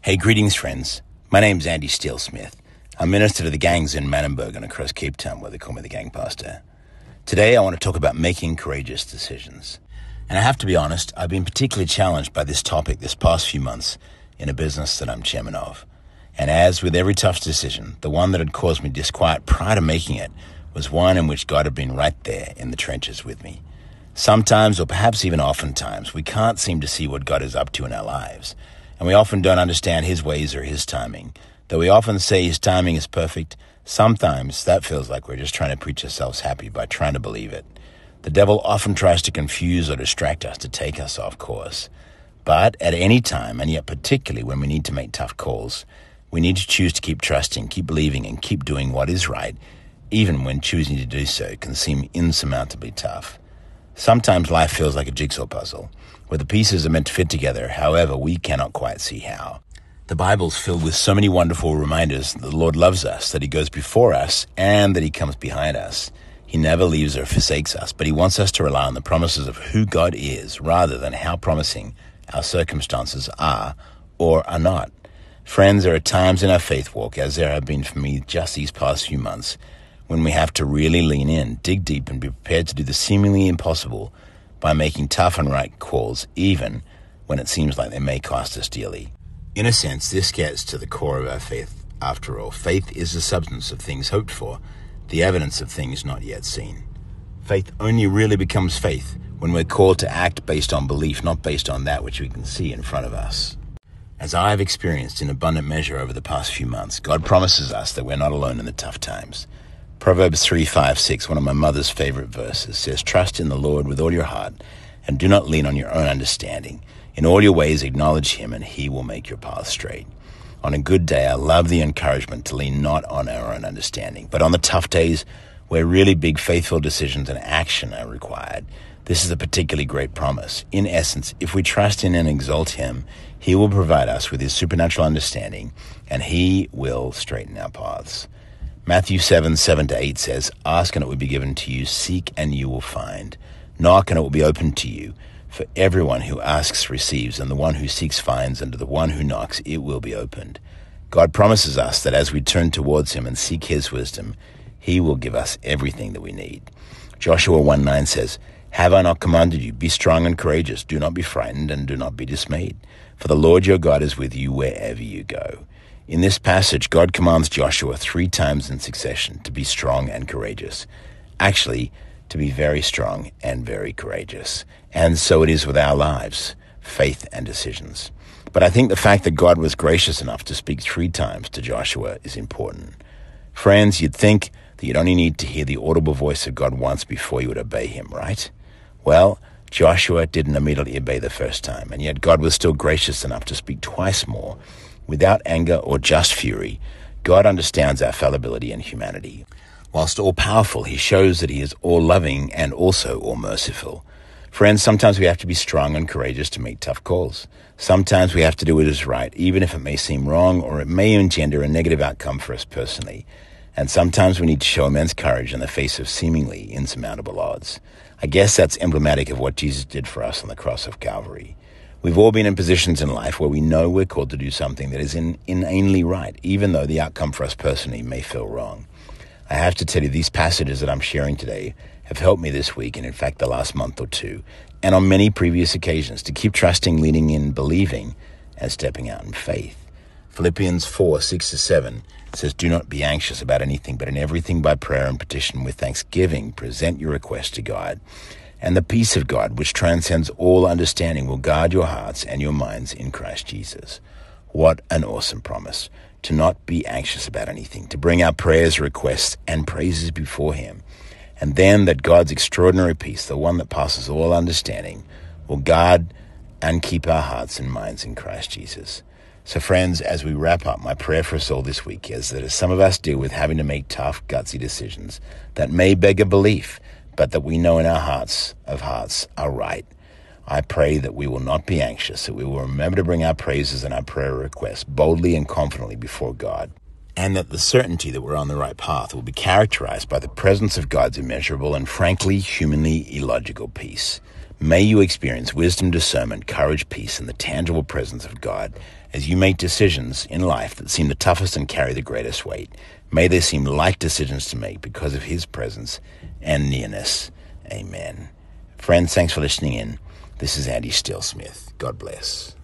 Hey, greetings, friends. My name's Andy Steele-Smith. I'm minister to the gangs in Manenberg and across Cape Town, where they call me the gang pastor. Today, I want to talk about making courageous decisions. And I have to be honest, I've been particularly challenged by this topic this past few months in a business that I'm chairman of. And as with every tough decision, the one that had caused me disquiet prior to making it was one in which God had been right there in the trenches with me. Sometimes, or perhaps even oftentimes, we can't seem to see what God is up to in our lives. And we often don't understand His ways or His timing. Though we often say His timing is perfect, sometimes that feels like we're just trying to preach ourselves happy by trying to believe it. The devil often tries to confuse or distract us to take us off course. But at any time, and yet particularly when we need to make tough calls, we need to choose to keep trusting, keep believing, and keep doing what is right, even when choosing to do so can seem insurmountably tough. Sometimes life feels like a jigsaw puzzle, where the pieces are meant to fit together, however, we cannot quite see how. The Bible's filled with so many wonderful reminders that the Lord loves us, that He goes before us, and that He comes behind us. He never leaves or forsakes us, but He wants us to rely on the promises of who God is, rather than how promising our circumstances are or are not. Friends, there are times in our faith walk, as there have been for me just these past few months, when we have to really lean in, dig deep, and be prepared to do the seemingly impossible by making tough and right calls, even when it seems like they may cost us dearly. In a sense, this gets to the core of our faith. After all, faith is the substance of things hoped for, the evidence of things not yet seen. Faith only really becomes faith when we're called to act based on belief, not based on that which we can see in front of us. As I have experienced in abundant measure over the past few months, God promises us that we're not alone in the tough times. Proverbs 3:5-6, one of my mother's favorite verses, says, "Trust in the Lord with all your heart, and do not lean on your own understanding. In all your ways acknowledge Him, and He will make your path straight." On a good day, I love the encouragement to lean not on our own understanding, but on the tough days where really big faithful decisions and action are required. This is a particularly great promise. In essence, if we trust in and exalt Him, He will provide us with His supernatural understanding, and He will straighten our paths. Matthew 7:7-8 says, "Ask and it will be given to you, seek and you will find. Knock and it will be opened to you. For everyone who asks receives, and the one who seeks finds, and to the one who knocks it will be opened." God promises us that as we turn towards Him and seek His wisdom, He will give us everything that we need. Joshua 1:9 says, "Have I not commanded you? Be strong and courageous. Do not be frightened and do not be dismayed. For the Lord your God is with you wherever you go." In this passage, God commands Joshua 3 times in succession to be strong and courageous. Actually, to be very strong and very courageous. And so it is with our lives, faith and decisions. But I think the fact that God was gracious enough to speak 3 times to Joshua is important. Friends, you'd think that you'd only need to hear the audible voice of God once before you would obey Him, right? Well, Joshua didn't immediately obey the first time, and yet God was still gracious enough to speak twice more. Without anger or just fury, God understands our fallibility and humanity. Whilst all-powerful, He shows that He is all-loving and also all-merciful. Friends, sometimes we have to be strong and courageous to make tough calls. Sometimes we have to do what is right, even if it may seem wrong or it may engender a negative outcome for us personally. And sometimes we need to show immense courage in the face of seemingly insurmountable odds. I guess that's emblematic of what Jesus did for us on the cross of Calvary. We've all been in positions in life where we know we're called to do something that is inanely right, even though the outcome for us personally may feel wrong. I have to tell you, these passages that I'm sharing today have helped me this week, and in fact the last month or two, and on many previous occasions, to keep trusting, leaning in, believing, and stepping out in faith. Philippians 4:6-7 says, "Do not be anxious about anything, but in everything by prayer and petition with thanksgiving present your requests to God. And the peace of God, which transcends all understanding, will guard your hearts and your minds in Christ Jesus." What an awesome promise. To not be anxious about anything, to bring our prayers, requests, and praises before Him. And then that God's extraordinary peace, the one that passes all understanding, will guard and keep our hearts and minds in Christ Jesus. So friends, as we wrap up, my prayer for us all this week is that as some of us deal with having to make tough, gutsy decisions that may beg a belief, but that we know in our hearts of hearts are right, I pray that we will not be anxious, that we will remember to bring our praises and our prayer requests boldly and confidently before God, and that the certainty that we're on the right path will be characterized by the presence of God's immeasurable and frankly humanly illogical peace. May you experience wisdom, discernment, courage, peace, and the tangible presence of God as you make decisions in life that seem the toughest and carry the greatest weight. May they seem light decisions to make because of his presence and nearness. Amen. Friends, thanks for listening in. This is Andy Steele Smith. God bless.